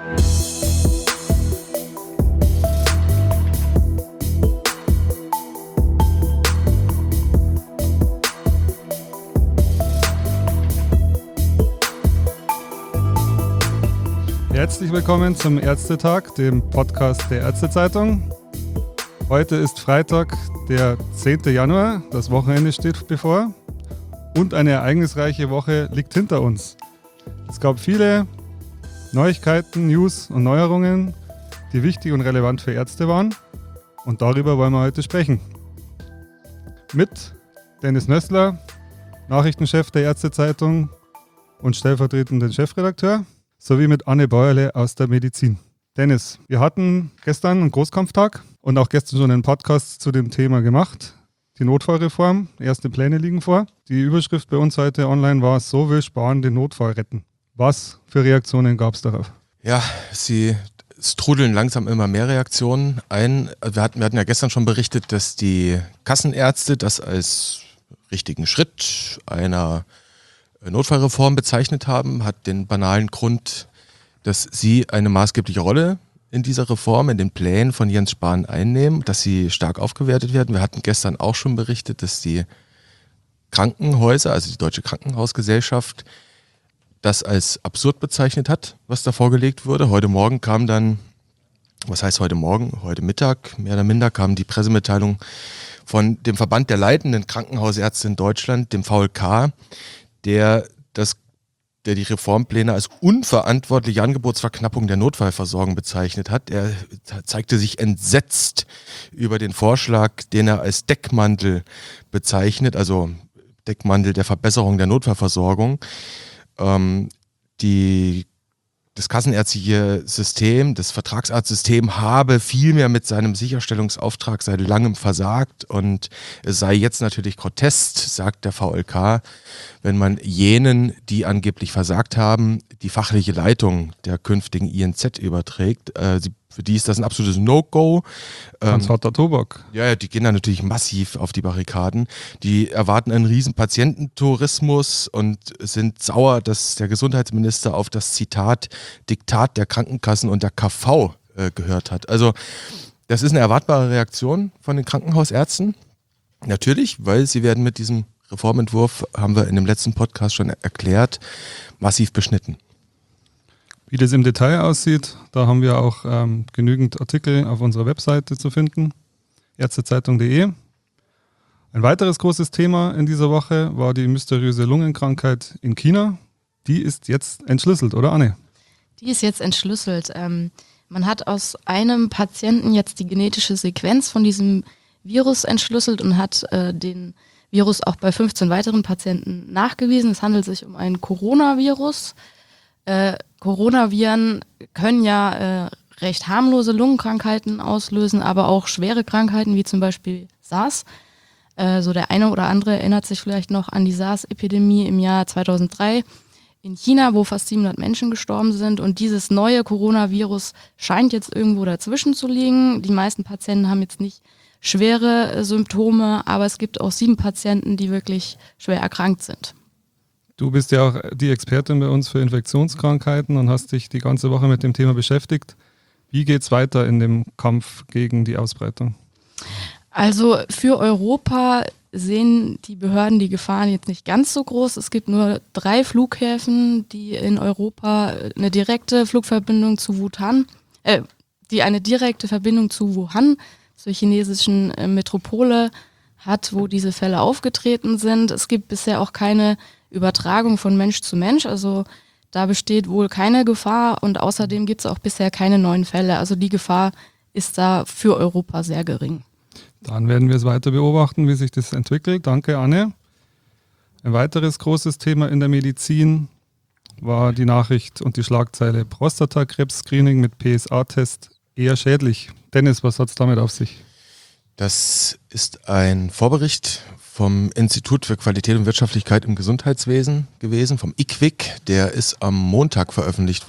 Herzlich willkommen zum Ärztetag, dem Podcast der Ärztezeitung. Heute ist Freitag, der 10. Januar, das Wochenende steht bevor und eine ereignisreiche Woche liegt hinter uns. Es gab viele Neuigkeiten, News und Neuerungen, die wichtig und relevant für Ärzte waren, und darüber wollen wir heute sprechen. Mit Dennis Nössler, Nachrichtenchef der Ärztezeitung und stellvertretenden Chefredakteur, sowie mit Anne Bäuerle aus der Medizin. Dennis, wir hatten gestern einen Großkampftag und auch gestern schon einen Podcast zu dem Thema gemacht. Die Notfallreform, erste Pläne liegen vor. Die Überschrift bei uns heute online war: So will Spahn den Notfall retten. Was für Reaktionen gab es darauf? Ja, es trudeln langsam immer mehr Reaktionen ein. Wir hatten ja gestern schon berichtet, dass die Kassenärzte das als richtigen Schritt einer Notfallreform bezeichnet haben, hat den banalen Grund, dass sie eine maßgebliche Rolle in dieser Reform, in den Plänen von Jens Spahn einnehmen, dass sie stark aufgewertet werden. Wir hatten gestern auch schon berichtet, dass die Krankenhäuser, also die Deutsche Krankenhausgesellschaft, das als absurd bezeichnet hat, was da vorgelegt wurde. Heute Morgen kam dann, was heißt heute Morgen, heute Mittag, mehr oder minder, kam die Pressemitteilung von dem Verband der leitenden Krankenhausärzte in Deutschland, dem VLK, der die Reformpläne als unverantwortliche Angebotsverknappung der Notfallversorgung bezeichnet hat. Er zeigte sich entsetzt über den Vorschlag, den er als Deckmantel bezeichnet, also Deckmantel der Verbesserung der Notfallversorgung. Das kassenärztliche System, das Vertragsarztsystem habe vielmehr mit seinem Sicherstellungsauftrag seit langem versagt, und es sei jetzt natürlich grotesk, sagt der VLK, wenn man jenen, die angeblich versagt haben, die fachliche Leitung der künftigen INZ überträgt. Für die ist das ein absolutes No-Go. Ganz harter Tobak. Ja, die gehen da natürlich massiv auf die Barrikaden. Die erwarten einen riesen Patiententourismus und sind sauer, dass der Gesundheitsminister auf das Zitat Diktat der Krankenkassen und der KV gehört hat. Also das ist eine erwartbare Reaktion von den Krankenhausärzten. Natürlich, weil sie werden mit diesem Reformentwurf, haben wir in dem letzten Podcast schon erklärt, massiv beschnitten. Wie das im Detail aussieht, da haben wir auch genügend Artikel auf unserer Webseite zu finden, ärztezeitung.de. Ein weiteres großes Thema in dieser Woche war die mysteriöse Lungenkrankheit in China. Die ist jetzt entschlüsselt, oder Anne? Die ist jetzt entschlüsselt. Man hat aus einem Patienten jetzt die genetische Sequenz von diesem Virus entschlüsselt und hat den Virus auch bei 15 weiteren Patienten nachgewiesen. Es handelt sich um ein Coronavirus. Coronaviren können ja recht harmlose Lungenkrankheiten auslösen, aber auch schwere Krankheiten wie zum Beispiel SARS. So der eine oder andere erinnert sich vielleicht noch an die SARS-Epidemie im Jahr 2003 in China, wo fast 700 Menschen gestorben sind. Und dieses neue Coronavirus scheint jetzt irgendwo dazwischen zu liegen. Die meisten Patienten haben jetzt nicht schwere Symptome, aber es gibt auch 7 Patienten, die wirklich schwer erkrankt sind. Du bist ja auch die Expertin bei uns für Infektionskrankheiten und hast dich die ganze Woche mit dem Thema beschäftigt. Wie geht's weiter in dem Kampf gegen die Ausbreitung? Also für Europa sehen die Behörden die Gefahren jetzt nicht ganz so groß. Es gibt nur 3 Flughäfen, die in Europa eine direkte Flugverbindung zu Wuhan, zur chinesischen Metropole hat, wo diese Fälle aufgetreten sind. Es gibt bisher auch keine Übertragung von Mensch zu Mensch, also da besteht wohl keine Gefahr, und außerdem gibt es auch bisher keine neuen Fälle. Also die Gefahr ist da für Europa sehr gering. Dann werden wir es weiter beobachten, wie sich das entwickelt. Danke, Anne. Ein weiteres großes Thema in der Medizin war die Nachricht und die Schlagzeile: Prostatakrebs-Screening mit PSA-Test eher schädlich. Dennis, was hat es damit auf sich? Das ist ein Vorbericht vom Institut für Qualität und Wirtschaftlichkeit im Gesundheitswesen gewesen, vom IQWiG. Der ist am Montag veröffentlicht worden.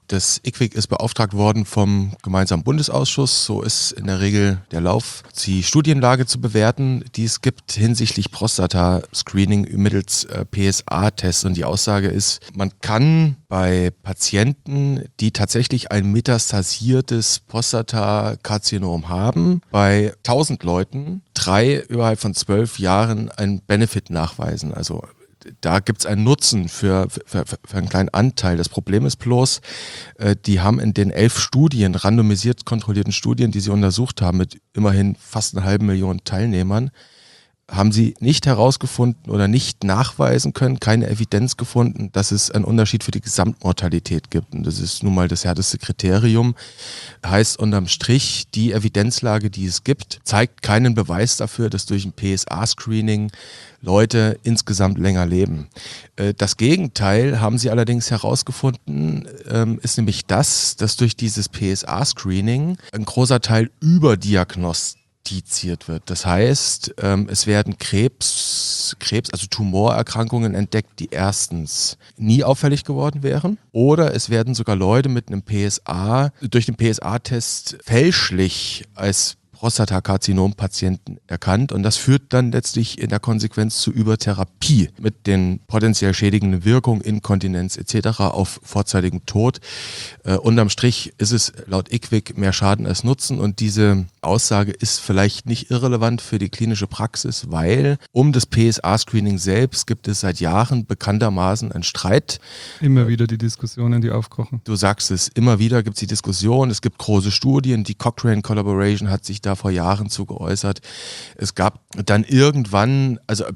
Das IQWiG ist beauftragt worden vom gemeinsamen Bundesausschuss. So ist in der Regel der Lauf, die Studienlage zu bewerten, die es gibt hinsichtlich Prostata-Screening mittels PSA-Tests. Und die Aussage ist, man kann bei Patienten, die tatsächlich ein metastasiertes Prostatakarzinom haben, bei 1000 Leuten 3 überhalb von 12 Jahren einen Benefit nachweisen. Also da gibt es einen Nutzen für einen kleinen Anteil. Das Problem ist bloß, die haben in den 11 Studien, randomisiert kontrollierten Studien, die sie untersucht haben, mit immerhin fast 500.000 Teilnehmern, haben sie nicht herausgefunden oder nicht nachweisen können, keine Evidenz gefunden, dass es einen Unterschied für die Gesamtmortalität gibt. Und das ist nun mal das härteste Kriterium. Heißt unterm Strich, die Evidenzlage, die es gibt, zeigt keinen Beweis dafür, dass durch ein PSA-Screening Leute insgesamt länger leben. Das Gegenteil haben sie allerdings herausgefunden, ist nämlich das, dass durch dieses PSA-Screening ein großer Teil überdiagnostiziert wird. Das heißt, es werden Krebs, also Tumorerkrankungen entdeckt, die erstens nie auffällig geworden wären, oder es werden sogar Leute mit einem PSA, durch den PSA-Test fälschlich als Prostatakarzinom-Patienten erkannt, und das führt dann letztlich in der Konsequenz zu Übertherapie mit den potenziell schädigenden Wirkungen, Inkontinenz etc. auf vorzeitigem Tod. Unterm Strich ist es laut IQWiG mehr Schaden als Nutzen, und diese Aussage ist vielleicht nicht irrelevant für die klinische Praxis, weil um das PSA-Screening selbst gibt es seit Jahren bekanntermaßen einen Streit. Immer wieder die Diskussionen, die aufkochen. Du sagst es, immer wieder gibt es die Diskussion, es gibt große Studien, die Cochrane Collaboration hat sich da vor Jahren zu geäußert. Es gab dann irgendwann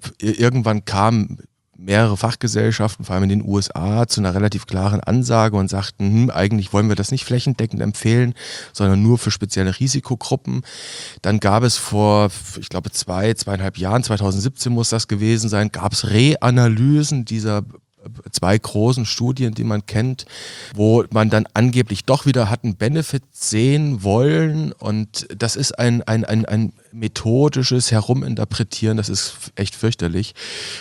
kamen mehrere Fachgesellschaften, vor allem in den USA, zu einer relativ klaren Ansage und sagten, eigentlich wollen wir das nicht flächendeckend empfehlen, sondern nur für spezielle Risikogruppen. Dann gab es vor, ich glaube, 2,5 Jahren, 2017 muss das gewesen sein, gab es Reanalysen dieser 2 großen Studien, die man kennt, wo man dann angeblich doch wieder hat einen Benefit sehen wollen, und das ist ein methodisches Heruminterpretieren, das ist echt fürchterlich.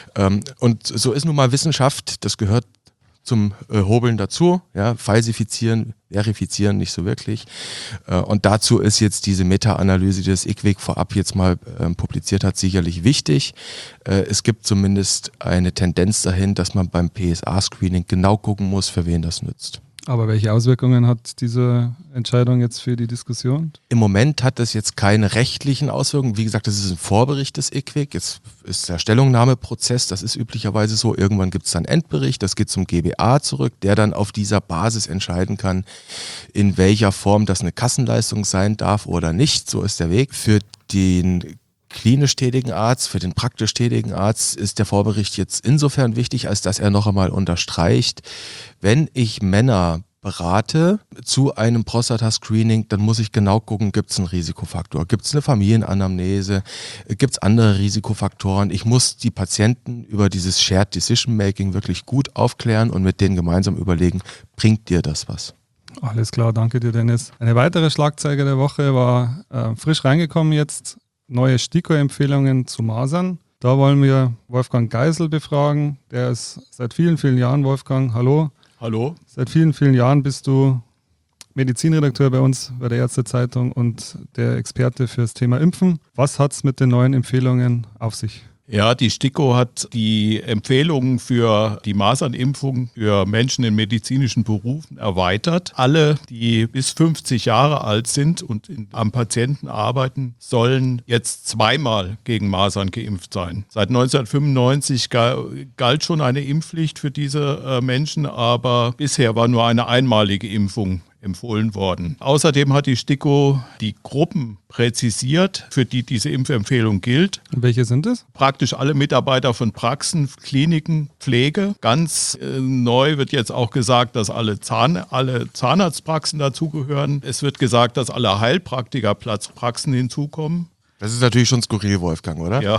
Und so ist nun mal Wissenschaft, das gehört zum Hobeln dazu, ja, falsifizieren, verifizieren nicht so wirklich. Und dazu ist jetzt diese Meta-Analyse, die das IQWiG vorab jetzt mal publiziert hat, sicherlich wichtig. Es gibt zumindest eine Tendenz dahin, dass man beim PSA-Screening genau gucken muss, für wen das nützt. Aber welche Auswirkungen hat diese Entscheidung jetzt für die Diskussion? Im Moment hat das jetzt keine rechtlichen Auswirkungen. Wie gesagt, das ist ein Vorbericht des IQWiG. Jetzt ist der Stellungnahmeprozess, das ist üblicherweise so. Irgendwann gibt es dann einen Endbericht, das geht zum GBA zurück, der dann auf dieser Basis entscheiden kann, in welcher Form das eine Kassenleistung sein darf oder nicht. So ist der Weg. Für den klinisch tätigen Arzt, für den praktisch tätigen Arzt ist der Vorbericht jetzt insofern wichtig, als dass er noch einmal unterstreicht, wenn ich Männer berate zu einem Prostata-Screening, dann muss ich genau gucken, gibt es einen Risikofaktor, gibt es eine Familienanamnese, gibt es andere Risikofaktoren. Ich muss die Patienten über dieses Shared Decision Making wirklich gut aufklären und mit denen gemeinsam überlegen, bringt dir das was? Alles klar, danke dir, Dennis. Eine weitere Schlagzeile der Woche war frisch reingekommen jetzt, neue STIKO-Empfehlungen zu Masern. Da wollen wir Wolfgang Geisel befragen. Der ist seit vielen, vielen Jahren, Wolfgang, hallo. Hallo. Seit vielen, vielen Jahren bist du Medizinredakteur bei uns, bei der Ärztezeitung, und der Experte fürs Thema Impfen. Was hat es mit den neuen Empfehlungen auf sich? Ja, die STIKO hat die Empfehlungen für die Masernimpfung für Menschen in medizinischen Berufen erweitert. Alle, die bis 50 Jahre alt sind und am Patienten arbeiten, sollen jetzt 2-mal gegen Masern geimpft sein. Seit 1995 galt schon eine Impfpflicht für diese Menschen, aber bisher war nur eine einmalige Impfung empfohlen worden. Außerdem hat die STIKO die Gruppen präzisiert, für die diese Impfempfehlung gilt. Und welche sind es? Praktisch alle Mitarbeiter von Praxen, Kliniken, Pflege. Ganz neu wird jetzt auch gesagt, dass alle Zahnarztpraxen dazugehören. Es wird gesagt, dass alle Heilpraktikerpraxen hinzukommen. Das ist natürlich schon skurril, Wolfgang, oder? Ja,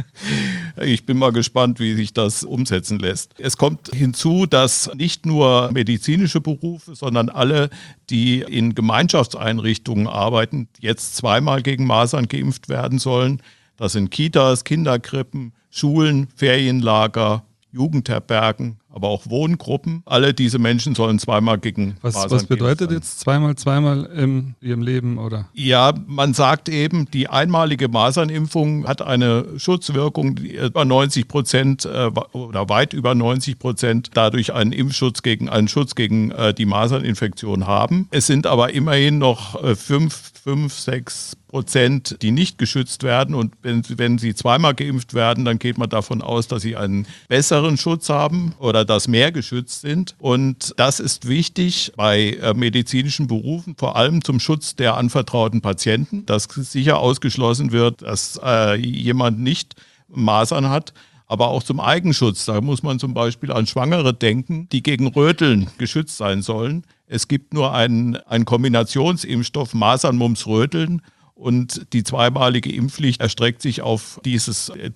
ich bin mal gespannt, wie sich das umsetzen lässt. Es kommt hinzu, dass nicht nur medizinische Berufe, sondern alle, die in Gemeinschaftseinrichtungen arbeiten, jetzt 2-mal gegen Masern geimpft werden sollen. Das sind Kitas, Kinderkrippen, Schulen, Ferienlager, Jugendherbergen, aber auch Wohngruppen. Alle diese Menschen sollen zweimal gegen Masern Was bedeutet geimpft jetzt zweimal in ihrem Leben, oder? Ja, man sagt eben, die einmalige Masernimpfung hat eine Schutzwirkung, die über 90% oder weit über 90% dadurch einen Schutz gegen die Maserninfektion haben. Es sind aber immerhin noch 6%, die nicht geschützt werden. Und wenn sie zweimal geimpft werden, dann geht man davon aus, dass sie einen besseren Schutz haben oder dass mehr geschützt sind. Und das ist wichtig bei medizinischen Berufen, vor allem zum Schutz der anvertrauten Patienten, dass sicher ausgeschlossen wird, dass jemand nicht Masern hat. Aber auch zum Eigenschutz, da muss man zum Beispiel an Schwangere denken, die gegen Röteln geschützt sein sollen. Es gibt nur einen Kombinationsimpfstoff Masern, Mumps, Röteln und die zweimalige Impfpflicht erstreckt sich auf diese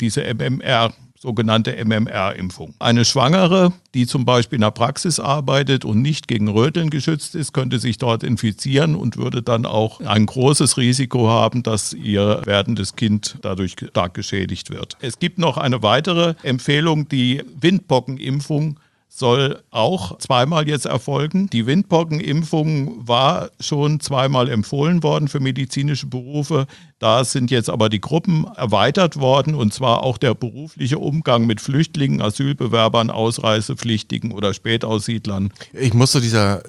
sogenannte MMR-Impfung. Eine Schwangere, die zum Beispiel in der Praxis arbeitet und nicht gegen Röteln geschützt ist, könnte sich dort infizieren und würde dann auch ein großes Risiko haben, dass ihr werdendes Kind dadurch stark geschädigt wird. Es gibt noch eine weitere Empfehlung, die Windpockenimpfung soll auch zweimal jetzt erfolgen. Die Windpockenimpfung war schon zweimal empfohlen worden für medizinische Berufe. Da sind jetzt aber die Gruppen erweitert worden, und zwar auch der berufliche Umgang mit Flüchtlingen, Asylbewerbern, Ausreisepflichtigen oder Spätaussiedlern. Ich muss zu dieser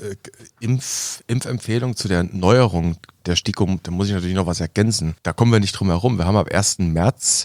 Impfempfehlung, zu der Neuerung der STIKO, da muss ich natürlich noch was ergänzen. Da kommen wir nicht drum herum. Wir haben ab 1. März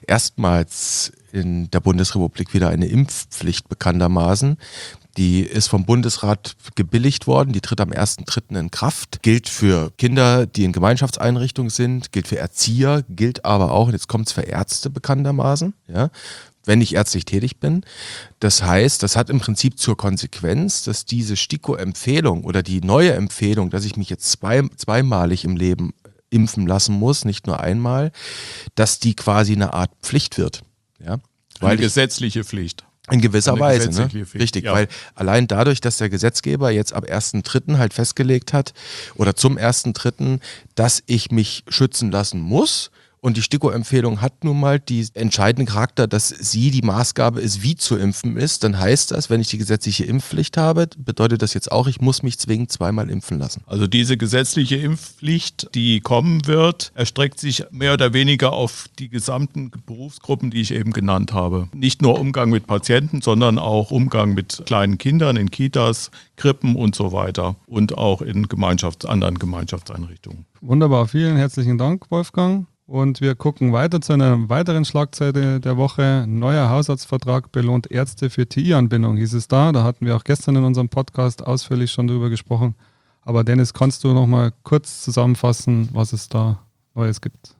erstmals in der Bundesrepublik wieder eine Impfpflicht bekanntermaßen. Die ist vom Bundesrat gebilligt worden, die tritt am 1.3. in Kraft, gilt für Kinder, die in Gemeinschaftseinrichtungen sind, gilt für Erzieher, gilt aber auch, und jetzt kommt es für Ärzte bekanntermaßen, ja, wenn ich ärztlich tätig bin. Das heißt, das hat im Prinzip zur Konsequenz, dass diese STIKO-Empfehlung oder die neue Empfehlung, dass ich mich jetzt zweimalig im Leben impfen lassen muss, nicht nur einmal, dass die quasi eine Art Pflicht wird. Ja? Eine gesetzliche Pflicht. In gewisser Weise, ne? Pflicht. Richtig, Ja. weil allein dadurch, dass der Gesetzgeber jetzt ab 1.3. halt festgelegt hat oder zum 1.3., dass ich mich schützen lassen muss. Und die STIKO-Empfehlung hat nun mal die entscheidenden Charakter, dass sie die Maßgabe ist, wie zu impfen ist. Dann heißt das, wenn ich die gesetzliche Impfpflicht habe, bedeutet das jetzt auch, ich muss mich zwingend zweimal impfen lassen. Also diese gesetzliche Impfpflicht, die kommen wird, erstreckt sich mehr oder weniger auf die gesamten Berufsgruppen, die ich eben genannt habe. Nicht nur Umgang mit Patienten, sondern auch Umgang mit kleinen Kindern in Kitas, Krippen und so weiter und auch in anderen Gemeinschaftseinrichtungen. Wunderbar, vielen herzlichen Dank, Wolfgang. Und wir gucken weiter zu einer weiteren Schlagzeile der Woche. Neuer Hausarztvertrag belohnt Ärzte für TI-Anbindung, hieß es da. Da hatten wir auch gestern in unserem Podcast ausführlich schon drüber gesprochen. Aber Dennis, kannst du noch mal kurz zusammenfassen, was es da Neues gibt?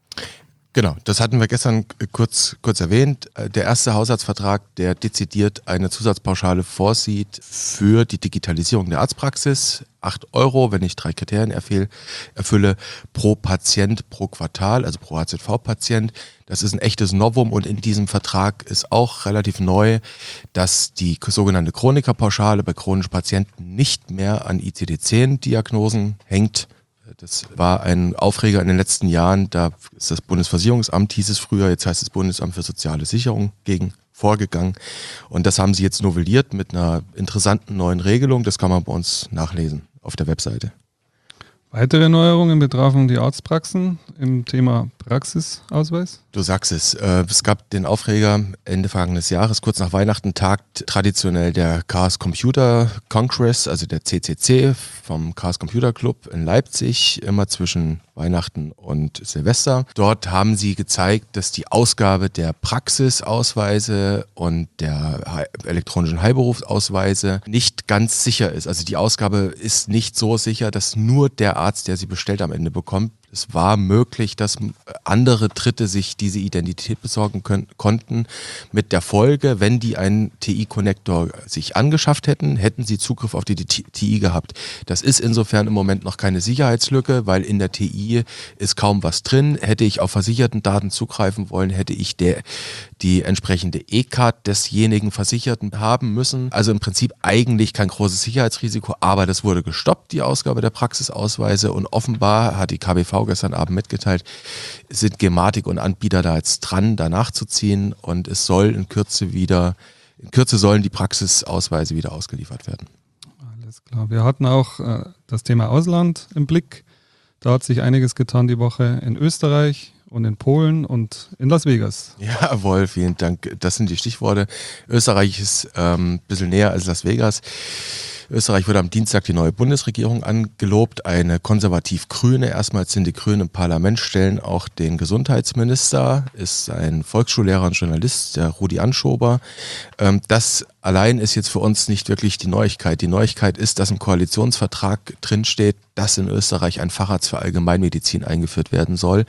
Genau, das hatten wir gestern kurz erwähnt. Der erste Hausarztvertrag, der dezidiert eine Zusatzpauschale vorsieht für die Digitalisierung der Arztpraxis. 8 €, wenn ich 3 Kriterien erfülle, pro Patient pro Quartal, also pro HZV-Patient. Das ist ein echtes Novum, und in diesem Vertrag ist auch relativ neu, dass die sogenannte Chronikerpauschale bei chronischen Patienten nicht mehr an ICD-10-Diagnosen hängt. Das war ein Aufreger in den letzten Jahren. Da ist das Bundesversicherungsamt, hieß es früher, jetzt heißt es Bundesamt für soziale Sicherung, gegen vorgegangen. Und das haben sie jetzt novelliert mit einer interessanten neuen Regelung. Das kann man bei uns nachlesen auf der Webseite. Weitere Neuerungen betrafen die Arztpraxen im Thema Praxisausweis. Du sagst es. Es gab den Aufreger Ende vergangenes Jahres, kurz nach Weihnachten, tagt traditionell der Chaos Computer Congress, also der CCC vom Chaos Computer Club in Leipzig, immer zwischen Weihnachten und Silvester. Dort haben sie gezeigt, dass die Ausgabe der Praxisausweise und der elektronischen Heilberufsausweise nicht ganz sicher ist. Also die Ausgabe ist nicht so sicher, dass nur der Arzt, der sie bestellt, am Ende bekommt. Es war möglich, dass andere Dritte sich diese Identität besorgen konnten. Mit der Folge, wenn die einen TI-Connector sich angeschafft hätten, hätten sie Zugriff auf die TI gehabt. Das ist insofern im Moment noch keine Sicherheitslücke, weil in der TI ist kaum was drin. Hätte ich auf versicherten Daten zugreifen wollen, hätte ich die entsprechende E-Card desjenigen Versicherten haben müssen. Also im Prinzip eigentlich kein großes Sicherheitsrisiko, aber das wurde gestoppt, die Ausgabe der Praxisausweise, und offenbar hat die KBV gestern Abend mitgeteilt, sind Gematik und Anbieter da jetzt dran, da nachzuziehen, und es soll in Kürze wieder in Kürze sollen die Praxisausweise wieder ausgeliefert werden. Alles klar. Wir hatten auch das Thema Ausland im Blick. Da hat sich einiges getan die Woche in Österreich und in Polen und in Las Vegas. Jawohl, vielen Dank. Das sind die Stichworte. Österreich ist ein bisschen näher als Las Vegas. Österreich wurde am Dienstag die neue Bundesregierung angelobt, eine konservativ-grüne. Erstmals sind die Grünen im Parlament, stellen auch den Gesundheitsminister, ist ein Volksschullehrer und Journalist, der Rudi Anschober. Das allein ist jetzt für uns nicht wirklich die Neuigkeit. Die Neuigkeit ist, dass im Koalitionsvertrag drinsteht, dass in Österreich ein Facharzt für Allgemeinmedizin eingeführt werden soll.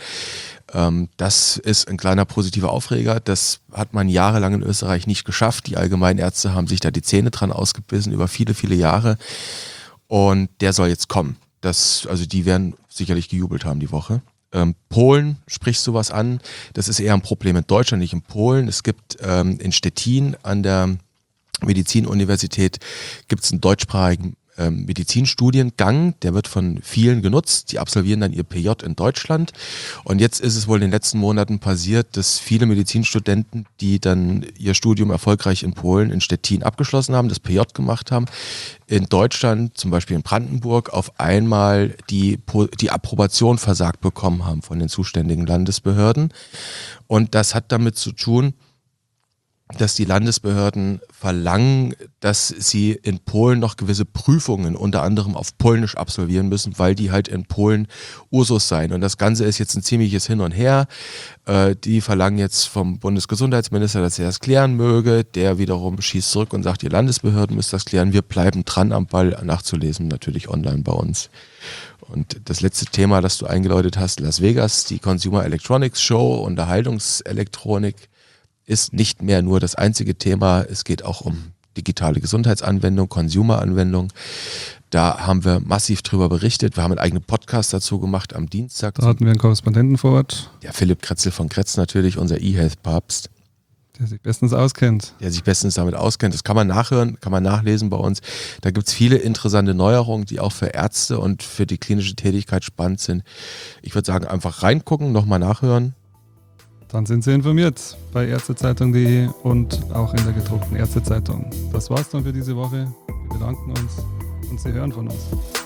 Das ist ein kleiner positiver Aufreger. Das hat man jahrelang in Österreich nicht geschafft. Die Allgemeinärzte haben sich da die Zähne dran ausgebissen über viele, viele Jahre. Und der soll jetzt kommen. Also die werden sicherlich gejubelt haben die Woche. Polen sprichst sowas an. Das ist eher ein Problem in Deutschland, nicht in Polen. Es gibt in Stettin an der Medizinuniversität gibt es einen deutschsprachigen Medizinstudiengang, der wird von vielen genutzt, die absolvieren dann ihr PJ in Deutschland und jetzt ist es wohl in den letzten Monaten passiert, dass viele Medizinstudenten, die dann ihr Studium erfolgreich in Polen, in Stettin abgeschlossen haben, das PJ gemacht haben, in Deutschland, zum Beispiel in Brandenburg, auf einmal die Approbation versagt bekommen haben von den zuständigen Landesbehörden und das hat damit zu tun, dass die Landesbehörden verlangen, dass sie in Polen noch gewisse Prüfungen unter anderem auf Polnisch absolvieren müssen, weil die halt in Polen Usus seien. Und das Ganze ist jetzt ein ziemliches Hin und Her. Die verlangen jetzt vom Bundesgesundheitsminister, dass er das klären möge. Der wiederum schießt zurück und sagt, die Landesbehörden müssen das klären. Wir bleiben dran am Ball, nachzulesen natürlich online bei uns. Und das letzte Thema, das du eingeläutet hast, Las Vegas, die Consumer Electronics Show, Unterhaltungselektronik, ist nicht mehr nur das einzige Thema. Es geht auch um digitale Gesundheitsanwendung, Consumer-Anwendung. Da haben wir massiv drüber berichtet. Wir haben einen eigenen Podcast dazu gemacht am Dienstag. Da hatten wir einen Korrespondenten vor Ort. Ja, Philipp Kretzel von Kretz natürlich, unser E-Health-Papst. Der sich bestens auskennt. Der sich bestens damit auskennt. Das kann man nachhören, kann man nachlesen bei uns. Da gibt es viele interessante Neuerungen, die auch für Ärzte und für die klinische Tätigkeit spannend sind. Ich würde sagen, einfach reingucken, nochmal nachhören. Dann sind Sie informiert bei ärztezeitung.de und auch in der gedruckten Ärztezeitung. Das war's dann für diese Woche. Wir bedanken uns und Sie hören von uns.